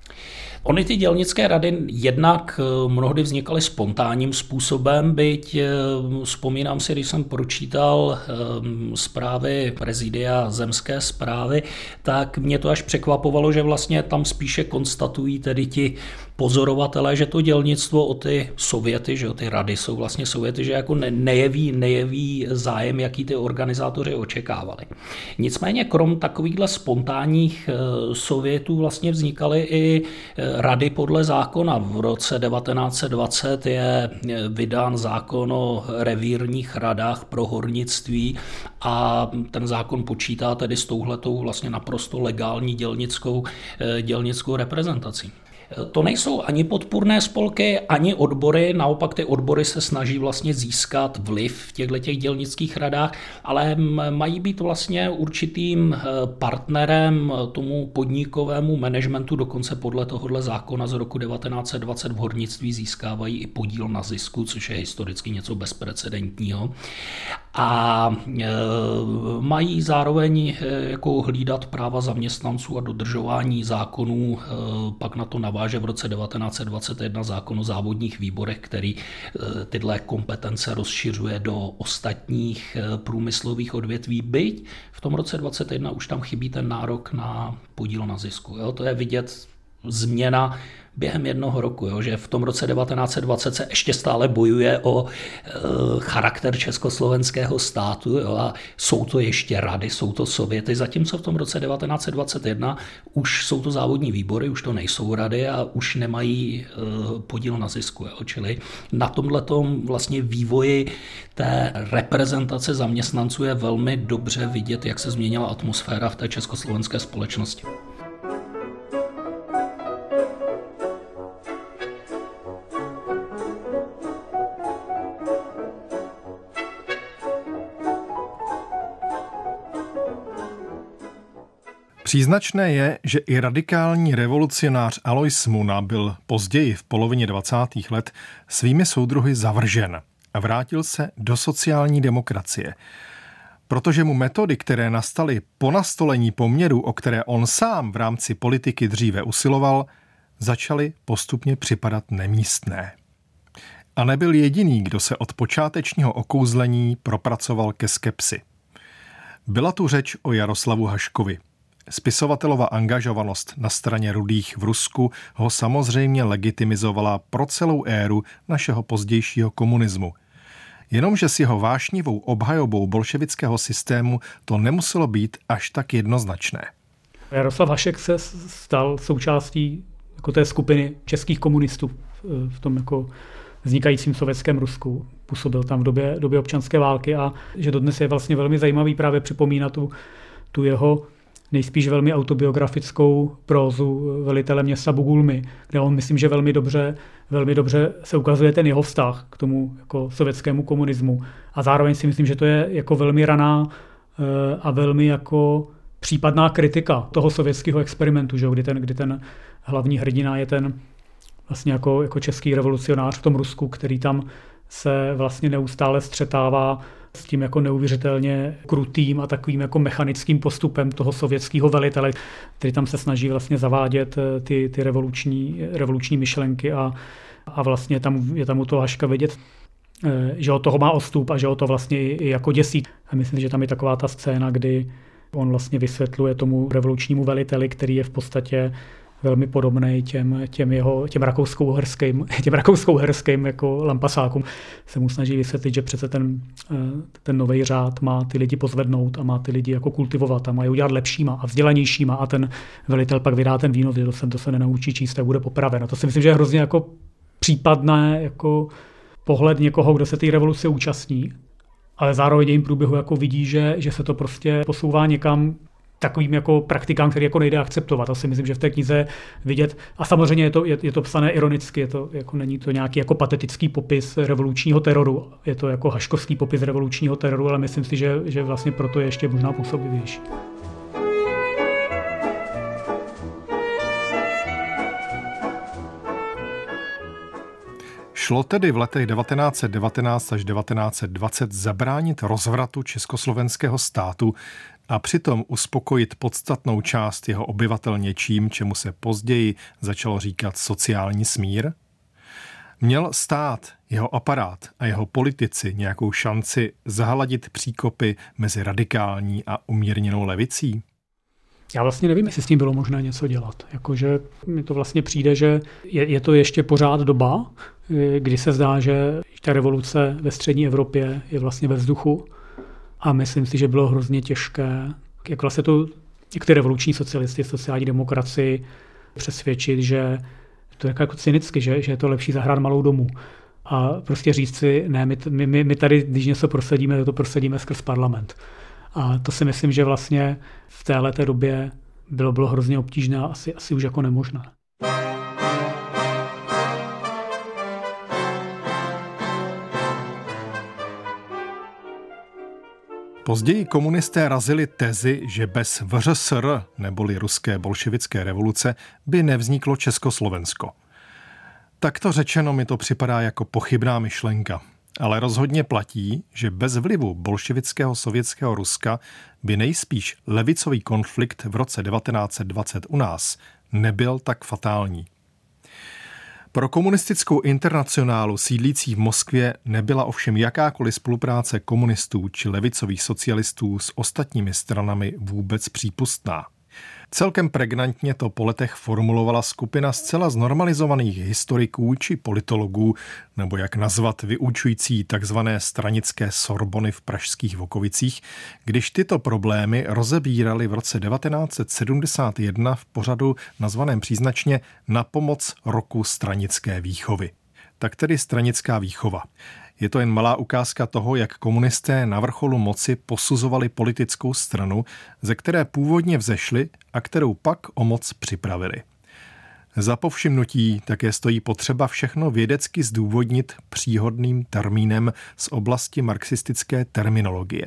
Ony ty dělnické rady jednak mnohdy vznikaly spontánním způsobem, byť vzpomínám si, když jsem pročítal zprávy prezidia zemské správy, tak mě to až překvapovalo, že vlastně tam spíše konstatují tedy ti pozorovatelé, že to dělnictvo o ty sověty, že o ty rady jsou vlastně sověty, že jako nejeví, nejeví zájem, jaký ty organizátoři očekávali. Nicméně krom takovýchhle spontánních sovětů vlastně vznikaly i rady podle zákona. V roce devatenáct set dvacet je vydán zákon o revírních radách pro hornictví a ten zákon počítá tedy s touhletou vlastně naprosto legální dělnickou, dělnickou reprezentací. To nejsou ani podpůrné spolky, ani odbory, naopak ty odbory se snaží vlastně získat vliv v těchto těch dělnických radách, ale mají být vlastně určitým partnerem tomu podnikovému managementu, dokonce podle tohohle zákona z roku devatenáct set dvacet v hornictví získávají i podíl na zisku, což je historicky něco bezprecedentního. A e, mají zároveň e, jako hlídat práva zaměstnanců a dodržování zákonů, e, pak na to naváže v roce devatenáct set dvacet jedna zákon o závodních výborech, který e, tyhle kompetence rozšiřuje do ostatních e, průmyslových odvětví, byť v tom roce dvacet jedna už tam chybí ten nárok na podíl na zisku. Jo? To je vidět změna během jednoho roku, jo, že v tom roce devatenáct set dvacet se ještě stále bojuje o e, charakter československého státu, jo, a jsou to ještě rady, jsou to sověty, zatímco v tom roce devatenáct set dvacet jedna už jsou to závodní výbory, už to nejsou rady a už nemají e, podíl na zisku, jo, čili na tomhletom vlastně vývoji té reprezentace zaměstnanců je velmi dobře vidět, jak se změnila atmosféra v té československé společnosti. Příznačné je, že i radikální revolucionář Alois Muna byl později v polovině dvacátých let svými soudruhy zavržen a vrátil se do sociální demokracie. Protože mu metody, které nastaly po nastolení poměrů, o které on sám v rámci politiky dříve usiloval, začaly postupně připadat nemístné. A nebyl jediný, kdo se od počátečního okouzlení propracoval ke skepsi. Byla tu řeč o Jaroslavu Haškovi. Spisovatelova angažovanost na straně rudých v Rusku ho samozřejmě legitimizovala pro celou éru našeho pozdějšího komunismu. Jenomže s jeho vášnivou obhajobou bolševického systému to nemuselo být až tak jednoznačné. Jaroslav Hašek se stal součástí jako té skupiny českých komunistů v tom jako vznikajícím sovětském Rusku. Působil tam v době, době občanské války a že dodnes je vlastně velmi zajímavý právě připomínat tu, tu jeho nejspíš velmi autobiografickou prózu velitele města Bugulmy, kde on myslím, že velmi dobře, velmi dobře se ukazuje ten jeho vztah k tomu jako sovětskému komunismu. A zároveň si myslím, že to je jako velmi raná a velmi jako případná kritika toho sovětského experimentu, že? Kdy, ten, kdy ten hlavní hrdina je ten vlastně jako, jako český revolucionář v tom Rusku, který tam se vlastně neustále střetává s tím jako neuvěřitelně krutým a takovým jako mechanickým postupem toho sovětského velitele, který tam se snaží vlastně zavádět ty, ty revoluční, revoluční myšlenky a, a vlastně tam, je tam u toho Haška vidět, že od toho má odstup a že o to vlastně i jako děsí. A myslím, že tam je taková ta scéna, kdy on vlastně vysvětluje tomu revolučnímu veliteli, který je v podstatě velmi podobný těm, těm jeho, těm rakousko-uherským, těm rakousko-uherským jako lampasákům. Se mu snaží vysvětlit, že přece ten, ten nový řád má ty lidi pozvednout a má ty lidi jako kultivovat a má je udělat lepšíma a vzdělanějšíma a ten velitel pak vydá ten výnos, že to se, to se nenaučí číst a bude popraven. A to si myslím, že je hrozně jako případné jako pohled někoho, kdo se té revoluce účastní, ale zároveň jejím průběhu jako vidí, že, že se to prostě posouvá někam takovým jako praktikám, který jako nejde akceptovat. To si myslím, že v té knize vidět. A samozřejmě je to, je, je to psané ironicky, je to, jako, není to nějaký jako patetický popis revolučního teroru. Je to jako haškovský popis revolučního teroru, ale myslím si, že, že vlastně proto je ještě možná působivější. Šlo tedy v letech devatenáct set devatenáct až devatenáct set dvacet zabránit rozvratu československého státu a přitom uspokojit podstatnou část jeho obyvatel něčím, čemu se později začalo říkat sociální smír? Měl stát, jeho aparát a jeho politici nějakou šanci zahaladit příkopy mezi radikální a umírněnou levicí? Já vlastně nevím, jestli s tím bylo možné něco dělat. Jakože mi to vlastně přijde, že je, je to ještě pořád doba, kdy se zdá, že ta revoluce ve střední Evropě je vlastně ve vzduchu. A myslím si, že bylo hrozně těžké, jak vlastně to, jak ty revoluční socialisty, sociální demokracii přesvědčit, že to je jako cynicky, že, že je to lepší zahrát malou domů. A prostě říct si, ne, my, my, my tady, když něco prosadíme, to prosadíme skrz parlament. A to si myslím, že vlastně v téhleté době bylo, bylo hrozně obtížné a asi, asi už jako nemožné. Později komunisté razili tezi, že bez V Ř S R, neboli ruské bolševické revoluce, by nevzniklo Československo. Takto řečeno mi to připadá jako pochybná myšlenka, ale rozhodně platí, že bez vlivu bolševického sovětského Ruska by nejspíš levicový konflikt v roce devatenáct set dvacet u nás nebyl tak fatální. Pro komunistickou internacionálu sídlící v Moskvě nebyla ovšem jakákoliv spolupráce komunistů či levicových socialistů s ostatními stranami vůbec přípustná. Celkem pregnantně to po letech formulovala skupina zcela znormalizovaných historiků či politologů, nebo jak nazvat vyučující takzvané stranické Sorbony v pražských Vokovicích, když tyto problémy rozebírali v roce devatenáct set sedmdesát jedna v pořadu nazvaném příznačně Na pomoc roku stranické výchovy. Tak tedy stranická výchova. Je to jen malá ukázka toho, jak komunisté na vrcholu moci posuzovali politickou stranu, ze které původně vzešli a kterou pak o moc připravili. Za povšimnutí také stojí potřeba všechno vědecky zdůvodnit příhodným termínem z oblasti marxistické terminologie.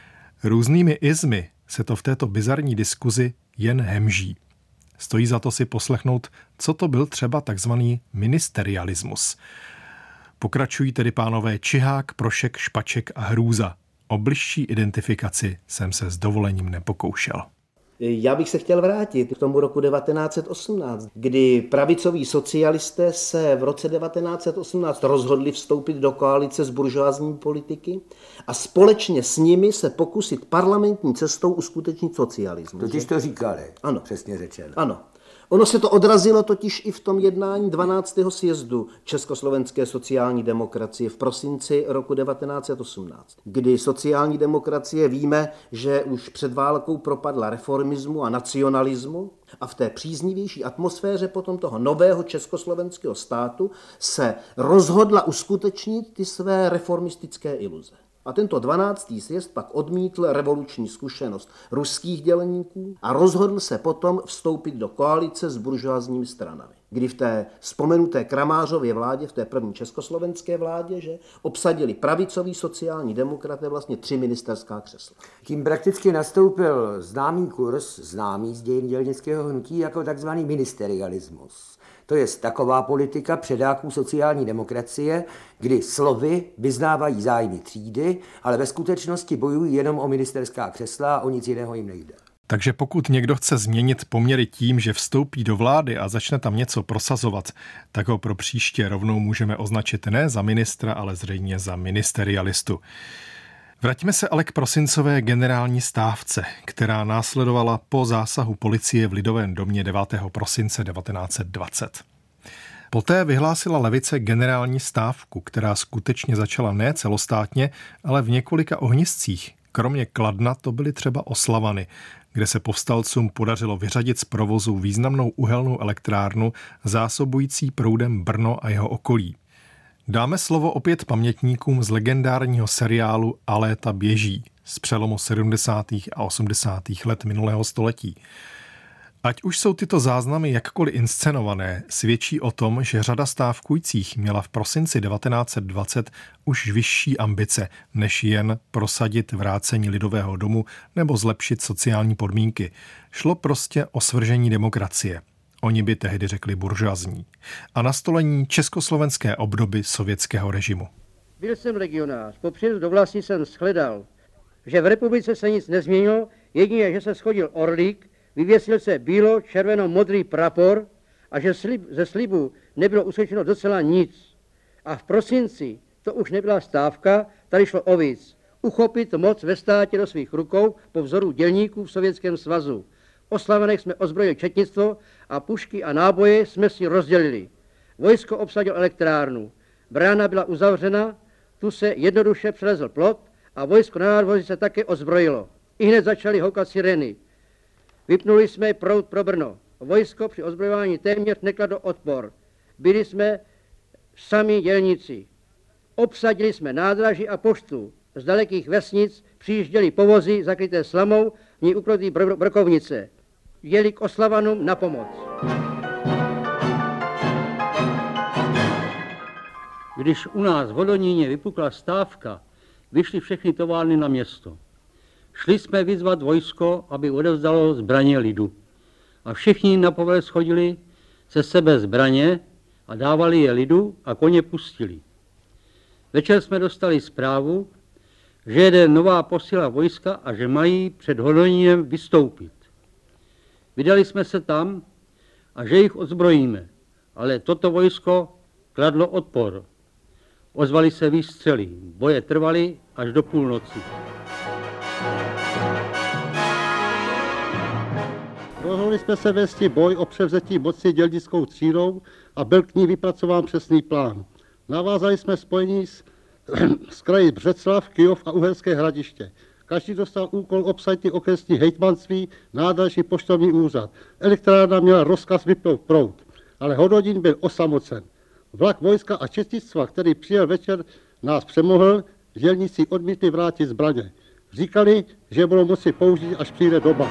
Různými izmy se to v této bizarní diskuzi jen hemží. Stojí za to si poslechnout, co to byl třeba takzvaný ministerialismus. Pokračují tedy pánové Čihák, Prošek, Špaček a Hrůza. O bližší identifikaci jsem se s dovolením nepokoušel. Já bych se chtěl vrátit k tomu roku devatenáct set osmnáct, kdy pravicoví socialisté se v roce devatenáct set osmnáct rozhodli vstoupit do koalice s buržoázní politiky a společně s nimi se pokusit parlamentní cestou uskutečnit socialismus. Totiž to říkali, ano. Přesně řečeno. Ano. Ono se to odrazilo totiž i v tom jednání dvanáctého sjezdu Československé sociální demokracie v prosinci roku devatenáct set osmnáct, kdy sociální demokracie víme, že už před válkou propadla reformismu a nacionalismu a v té příznivější atmosféře potom toho nového československého státu se rozhodla uskutečnit ty své reformistické iluze. A tento dvanáctý sjezd pak odmítl revoluční zkušenost ruských dělníků a rozhodl se potom vstoupit do koalice s buržoázními stranami. Kdy v té vzpomenuté Kramářově vládě, v té první československé vládě, že obsadili pravicoví sociální demokraté vlastně tři ministerská křesla. Tím prakticky nastoupil známý kurz, známý z dějin dělnického hnutí jako takzvaný ministerialismus. To je taková politika předáků sociální demokracie, kdy slovy vyznávají zájmy třídy, ale ve skutečnosti bojují jenom o ministerská křesla a o nic jiného jim nejde. Takže pokud někdo chce změnit poměry tím, že vstoupí do vlády a začne tam něco prosazovat, tak ho pro příště rovnou můžeme označit ne za ministra, ale zřejmě za ministerialistu. Vraťme se ale k prosincové generální stávce, která následovala po zásahu policie v Lidovém domě devátého prosince devatenáct set dvacet. Poté vyhlásila levice generální stávku, která skutečně začala ne celostátně, ale v několika ohniscích. Kromě Kladna to byly třeba Oslavany, kde se povstalcům podařilo vyřadit z provozu významnou uhelnou elektrárnu zásobující proudem Brno a jeho okolí. Dáme slovo opět pamětníkům z legendárního seriálu A léta běží z přelomu sedmdesátých a osmdesátých let minulého století. Ať už jsou tyto záznamy jakkoliv inscenované, svědčí o tom, že řada stávkujících měla v prosinci devatenáct set dvacet už vyšší ambice, než jen prosadit vrácení Lidového domu nebo zlepšit sociální podmínky. Šlo prostě o svržení demokracie. Oni by tehdy řekli buržoazní. A nastolení československé obdoby sovětského režimu. Byl jsem legionář. Po příjezdu do vlasti jsem shledal, že v republice se nic nezměnilo, jedině, že se schodil orlík, vyvěsil se bílo-červeno-modrý prapor a že slib, ze slibu nebylo uslyšeno docela nic. A v prosinci to už nebyla stávka, tady šlo o víc. Uchopit moc ve státě do svých rukou po vzoru dělníků v Sovětském svazu. Oslavených jsme ozbrojili četnictvo a pušky a náboje jsme si rozdělili. Vojsko obsadilo elektrárnu. Brána byla uzavřena, tu se jednoduše přelezl plot a vojsko na nadvoří se také ozbrojilo. I hned začaly houkat sireny. Vypnuli jsme proud pro Brno. Vojsko při ozbrojování téměř nekladlo odpor. Byli jsme sami dělníci. Obsadili jsme nádraží a poštu. Z dalekých vesnic přijížděly povozy zakryté slamou, v ní ukrytý br- brkovnice. Jeli k oslavanům na pomoc. Když u nás v Hodoníně vypukla stávka, vyšly všechny továrny na město. Šli jsme vyzvat vojsko, aby odevzdalo zbraně lidu. A všichni na povel schodili se sebe zbraně a dávali je lidu a koně pustili. Večer jsme dostali zprávu, že jede nová posila vojska a že mají před Hodonínem vystoupit. Vydali jsme se tam a že jich odzbrojíme, ale toto vojsko kladlo odpor. Ozvali se výstřely, boje trvaly až do půlnoci. Rozhodli jsme se vést boj o převzetí moci dělnickou třídou a byl k ní vypracován přesný plán. Navázali jsme spojení s, s kraji Břeclav, Kyjov a Uherské Hradiště. Každý dostal úkol obsadit okresní hejtmanství, nádraží, poštovní úřad. Elektrárna měla rozkaz vypnout proud, ale Hodonín byl osamocen. Vlak vojska a četnictva, který přijel večer, nás přemohl, dělníci odmítli vrátit zbraně. Říkali, že budou moci použít, až přijde doba.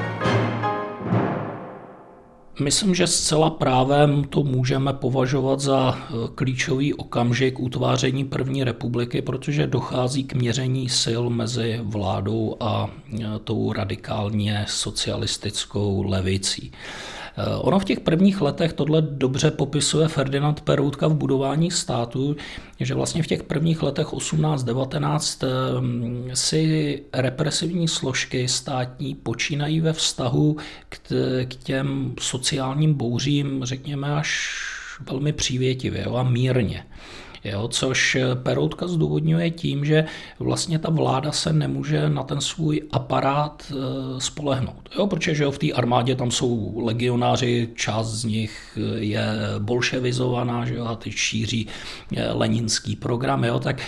Myslím, že zcela právem to můžeme považovat za klíčový okamžik utváření první republiky, protože dochází k měření sil mezi vládou a tou radikálně socialistickou levicí. Ono v těch prvních letech tohle dobře popisuje Ferdinand Peroutka v Budování státu, že vlastně v těch prvních letech osmnáct devatenáct si represivní složky státní počínají ve vztahu k těm sociálním bouřím, řekněme, až velmi přívětivě a mírně. Jo, což Peroutka zdůvodňuje tím, že vlastně ta vláda se nemůže na ten svůj aparát e, spolehnout. Jo, protože jo, v té armádě tam jsou legionáři, část z nich je bolševizovaná, že jo, a ty šíří e, leninský program. Jo, tak e,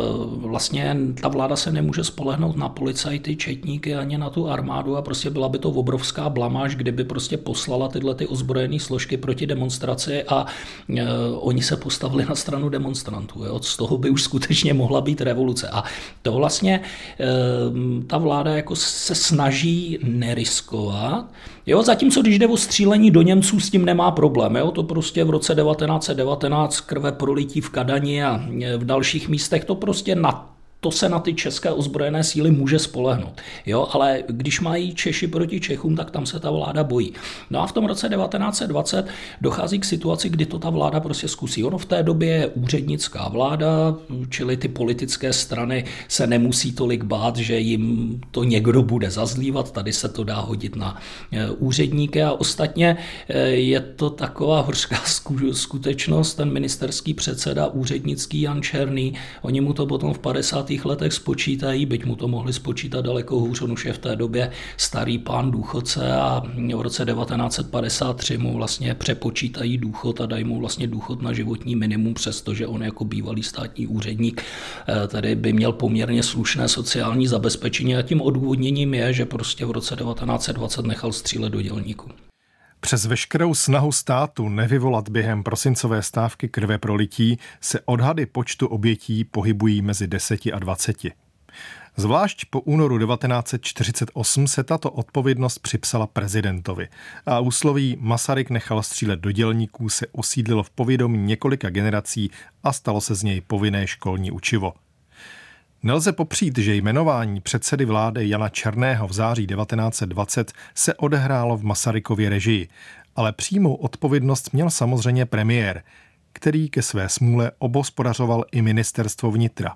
vlastně ta vláda se nemůže spolehnout na policajty, četníky ani na tu armádu a prostě byla by to obrovská blamáž, kdyby prostě poslala tyhle ty ozbrojené složky proti demonstraci a e, oni se postavili na stranu demonstrace. Jo? Z toho by už skutečně mohla být revoluce. A to vlastně e, ta vláda jako se snaží neriskovat. Jo? Zatímco když jde o střílení do Němců, s tím nemá problém. Jo? To prostě v roce devatenáct set devatenáct krve prolití v Kadani a v dalších místech to prostě na to se na ty české ozbrojené síly může spolehnout. Jo, ale když mají Češi proti Čechům, tak tam se ta vláda bojí. No a v tom roce devatenáct set dvacet dochází k situaci, kdy to ta vláda prostě zkusí. Ono v té době je úřednická vláda, čili ty politické strany se nemusí tolik bát, že jim to někdo bude zazlívat. Tady se to dá hodit na úředníky a ostatně je to taková hořká skutečnost. Ten ministerský předseda úřednický Jan Černý, oni mu to potom v padesátých letech spočítají, byť mu to mohli spočítat daleko hůř, on už je v té době starý pán důchodce a v roce devatenáct set padesát tři mu vlastně přepočítají důchod a dají mu vlastně důchod na životní minimum, přestože on jako bývalý státní úředník tady by měl poměrně slušné sociální zabezpečení a tím odůvodněním je, že prostě v roce devatenáct set dvacet nechal střílet do dělníků. Přes veškerou snahu státu nevyvolat během prosincové stávky krve prolití se odhady počtu obětí pohybují mezi deseti a dvaceti. Zvlášť po únoru devatenáct set čtyřicet osm se tato odpovědnost připsala prezidentovi a úsloví Masaryk nechal střílet do dělníků se osídlilo v povědomí několika generací a stalo se z něj povinné školní učivo. Nelze popřít, že jmenování předsedy vlády Jana Černého v září devatenáct set dvacet se odehrálo v Masarykově režii ale přímou odpovědnost měl samozřejmě premiér, který ke své smůle obhospodařoval i ministerstvo vnitra.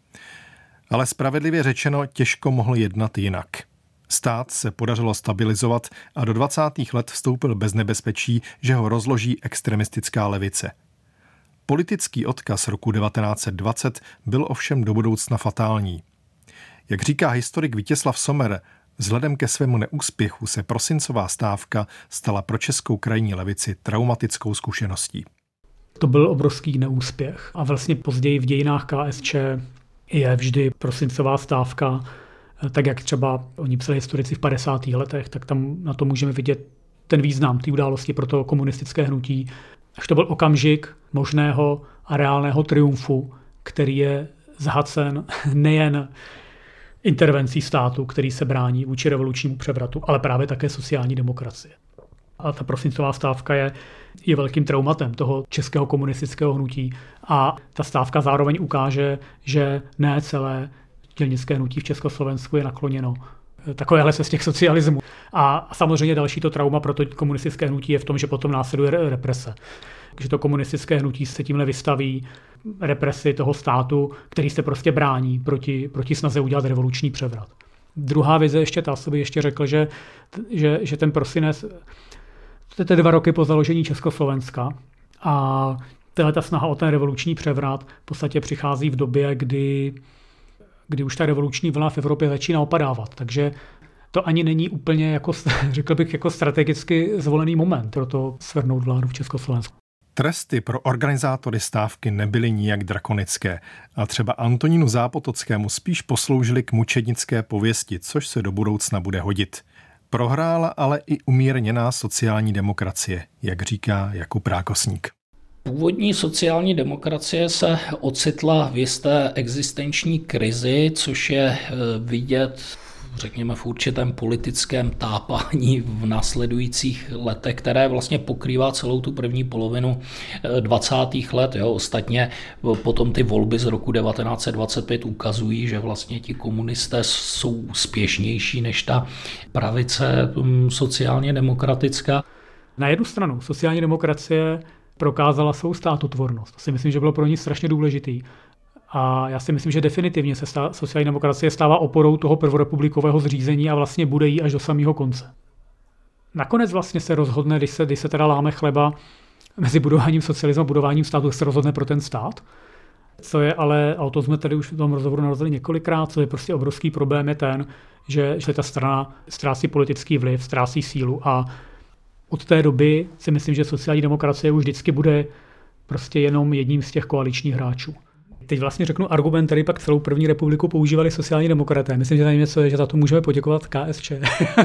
Ale spravedlivě řečeno těžko mohl jednat jinak. Stát se podařilo stabilizovat a do dvacátých let vstoupil bez nebezpečí, že ho rozloží extremistická levice. Politický odkaz roku devatenáct set dvacet byl ovšem do budoucna fatální. Jak říká historik Vítězslav Sommer, vzhledem ke svému neúspěchu se prosincová stávka stala pro českou krajní levici traumatickou zkušeností. To byl obrovský neúspěch a vlastně později v dějinách K S Č je vždy prosincová stávka, tak jak třeba oni psali historici v padesátých letech, tak tam na to můžeme vidět ten význam té události pro to komunistické hnutí. Až to byl okamžik možného a reálného triumfu, který je zhacen nejen intervencí státu, který se brání vůči revolučnímu převratu, ale právě také sociální demokracie. A ta prosincová stávka je, je velkým traumatem toho českého komunistického hnutí a ta stávka zároveň ukáže, že ne celé dělnické hnutí v Československu je nakloněno takovéhle cestě k socialismu. A samozřejmě další to trauma pro to komunistické hnutí je v tom, že potom následuje represe. Že to komunistické hnutí se tímhle vystaví represi toho státu, který se prostě brání proti, proti snaze udělat revoluční převrat. Druhá vize ještě ta, co by ještě řekl, že, že, že ten prosinec, to je dva roky po založení Československa a ta snaha o ten revoluční převrat v podstatě přichází v době, kdy, kdy už ta revoluční vlna v Evropě začíná opadávat. Takže to ani není úplně, jako, řekl bych, jako strategicky zvolený moment pro to svrhnout vládu v Československu. Tresty pro organizátory stávky nebyly nijak drakonické a třeba Antonínu Zápotockému spíš posloužily k mučednické pověsti, což se do budoucna bude hodit. Prohrála ale i umírněná sociální demokracie, jak říká Jakub Rákosník. Původní sociální demokracie se ocitla v jisté existenční krizi, což je vidět, řekněme, v určitém politickém tápání v následujících letech, které vlastně pokrývá celou tu první polovinu dvacátých let. Jo. Ostatně potom ty volby z roku devatenáct set dvacet pět ukazují, že vlastně ti komunisté jsou úspěšnější než ta pravice sociálně demokratická. Na jednu stranu sociální demokracie prokázala svou státotvornost. To si myslím, že bylo pro ní strašně důležitý. A já si myslím, že definitivně se stá, sociální demokracie stává oporou toho prvorepublikového zřízení a vlastně bude jí až do samého konce. Nakonec vlastně se rozhodne, když se, když se teda láme chleba mezi budováním socialismu a budováním státu, se rozhodne pro ten stát. Co je ale, a o tom jsme tady už v tom rozhovoru narazili několikrát, co je prostě obrovský problém je ten, že, že ta strana ztrácí politický vliv, ztrácí sílu a od té doby si myslím, že sociální demokracie už vždycky bude prostě jenom jedním z těch koaličních hráčů. Teď vlastně řeknu argument, který pak celou první republiku používali sociální demokraté. Myslím, že za něco je, že za to můžeme poděkovat K S Č.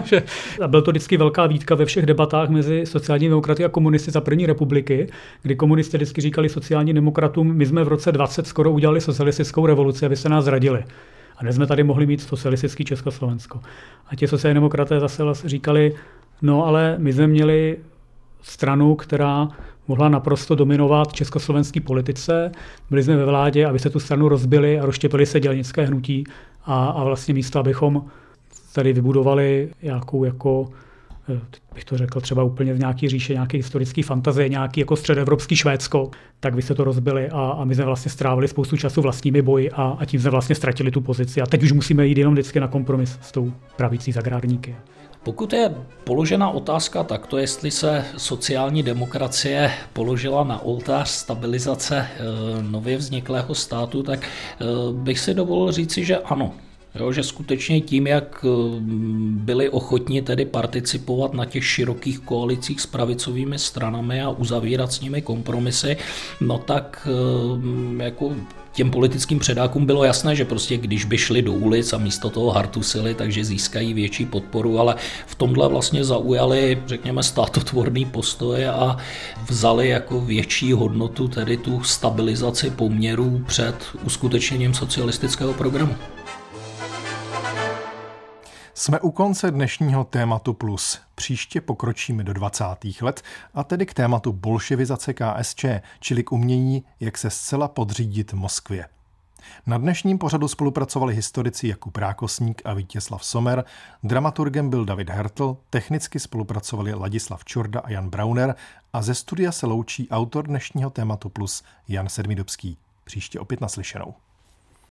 A byl to vždycky velká výtka ve všech debatách mezi sociální demokraty a komunisty za první republiky, kdy komunisté vždycky říkali sociální demokratům, my jsme v roce dvacet skoro udělali socialistickou revoluci, aby se nás zradili. A dnes jsme tady mohli mít socialistický Československo. A ti sociální demokraté zase říkali, no ale my jsme měli stranu, která mohla naprosto dominovat československé politice. Byli jsme ve vládě, aby se tu stranu rozbili a rozštěpili se dělnické hnutí a, a vlastně místo, abychom tady vybudovali nějakou jako, bych to řekl třeba úplně v nějaký říše, nějaké historické fantazie, nějaký jako středoevropský Švédsko, tak vy se to rozbili a, a my jsme vlastně strávili spoustu času vlastními boji a, a tím jsme vlastně ztratili tu pozici. A teď už musíme jít jenom vždycky na kompromis s tou pravicí z agrárníky. Pokud je položena otázka takto, jestli se sociální demokracie položila na oltář stabilizace e, nově vzniklého státu, tak e, bych si dovolil říci, že ano. Jo, že skutečně tím, jak byli ochotni tedy participovat na těch širokých koalicích s pravicovými stranami a uzavírat s nimi kompromisy, no tak jako těm politickým předákům bylo jasné, že prostě když by šli do ulic a místo toho hartusili, takže získají větší podporu, ale v tomhle vlastně zaujali, řekněme, státotvorný postoj a vzali jako větší hodnotu tedy tu stabilizaci poměrů před uskutečněním socialistického programu. Jsme u konce dnešního tématu plus. Příště pokročíme do dvacátých let a tedy k tématu bolševizace K S Č, čili k umění, jak se zcela podřídit Moskvě. Na dnešním pořadu spolupracovali historici Jakub Rákosník a Vítězslav Sommer, dramaturgem byl David Hertl, technicky spolupracovali Ladislav Čurda a Jan Brauner a ze studia se loučí autor dnešního tématu Plus Jan Sedmidubský. Příště opět naslyšenou.